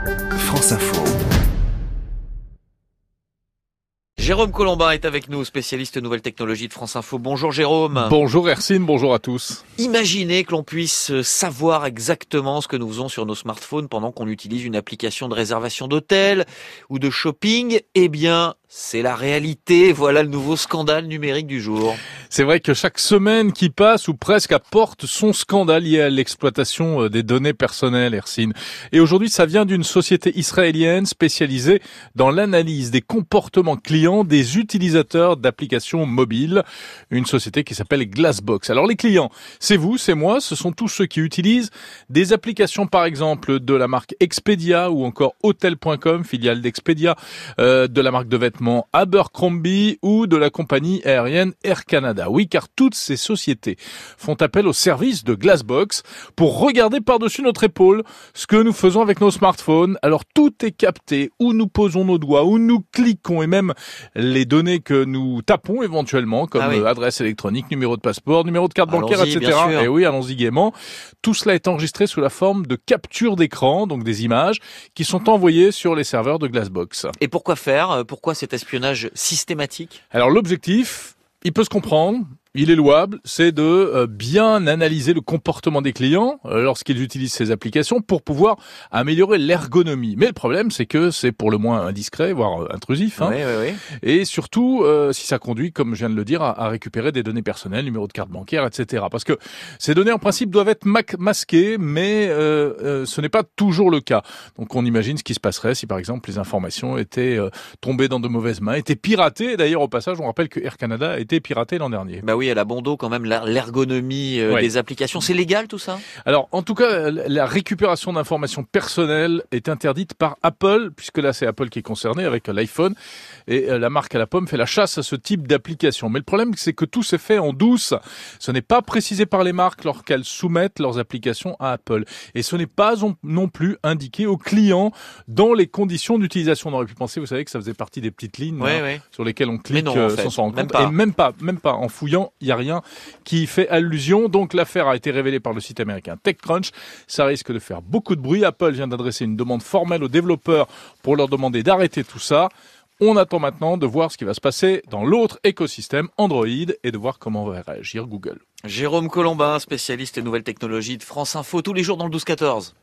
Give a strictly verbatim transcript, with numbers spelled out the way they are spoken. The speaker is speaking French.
France Info. Jérôme Colombin est avec nous, spécialiste nouvelles technologies de France Info. Bonjour Jérôme. Bonjour Hercine, bonjour à tous. Imaginez que l'on puisse savoir exactement ce que nous faisons sur nos smartphones pendant qu'on utilise une application de réservation d'hôtel ou de shopping. Eh bien, c'est la réalité. Voilà le nouveau scandale numérique du jour. C'est vrai que chaque semaine qui passe ou presque apporte son scandale lié à l'exploitation des données personnelles, Hercine. Et aujourd'hui, ça vient d'une société israélienne spécialisée dans l'analyse des comportements clients des utilisateurs d'applications mobiles. Une société qui s'appelle Glassbox. Alors les clients, c'est vous, c'est moi, ce sont tous ceux qui utilisent des applications par exemple de la marque Expedia ou encore Hotel point com, filiale d'Expedia, euh, de la marque de vêtements Abercrombie ou de la compagnie aérienne Air Canada. Oui, car toutes ces sociétés font appel au service de Glassbox pour regarder par-dessus notre épaule ce que nous faisons avec nos smartphones. Alors tout est capté, où nous posons nos doigts, où nous cliquons et même les données que nous tapons éventuellement, comme ah oui. adresse électronique, numéro de passeport, numéro de carte bancaire, allons-y, et cetera. Et oui, allons-y gaiement. Tout cela est enregistré sous la forme de capture d'écran, donc des images qui sont envoyées sur les serveurs de Glassbox. Et pourquoi faire ? Pourquoi cet espionnage systématique ? Alors l'objectif, il peut se comprendre. Il est louable, c'est de euh, bien analyser le comportement des clients euh, lorsqu'ils utilisent ces applications pour pouvoir améliorer l'ergonomie. Mais le problème, c'est que c'est pour le moins indiscret, voire euh, intrusif. Hein. Oui, oui, oui. Et surtout, euh, si ça conduit, comme je viens de le dire, à, à récupérer des données personnelles, numéro de carte bancaire, et cetera. Parce que ces données, en principe, doivent être ma- masquées, mais euh, euh, ce n'est pas toujours le cas. Donc on imagine ce qui se passerait si, par exemple, les informations étaient euh, tombées dans de mauvaises mains, étaient piratées. D'ailleurs, au passage, on rappelle que Air Canada a été piraté l'an dernier. Bah oui. Oui, elle a bon dos quand même l'ergonomie euh, ouais. des applications. C'est légal tout ça ? Alors, en tout cas, la récupération d'informations personnelles est interdite par Apple, puisque là, c'est Apple qui est concerné avec l'iPhone. Et la marque à la pomme fait la chasse à ce type d'application. Mais le problème, c'est que tout s'est fait en douce. Ce n'est pas précisé par les marques lorsqu'elles soumettent leurs applications à Apple. Et ce n'est pas non plus indiqué aux clients dans les conditions d'utilisation. On aurait pu penser, vous savez, que ça faisait partie des petites lignes ouais, hein, ouais. sur lesquelles on clique non, en fait, sans s'en rendre même compte. Pas. Et même pas, même pas en fouillant. Il n'y a rien qui fait allusion. Donc l'affaire a été révélée par le site américain TechCrunch. Ça risque de faire beaucoup de bruit. Apple vient d'adresser une demande formelle aux développeurs pour leur demander d'arrêter tout ça. On attend maintenant de voir ce qui va se passer dans l'autre écosystème Android et de voir comment va réagir Google. Jérôme Colombin, spécialiste nouvelles technologies de France Info, tous les jours dans le douze quatorze.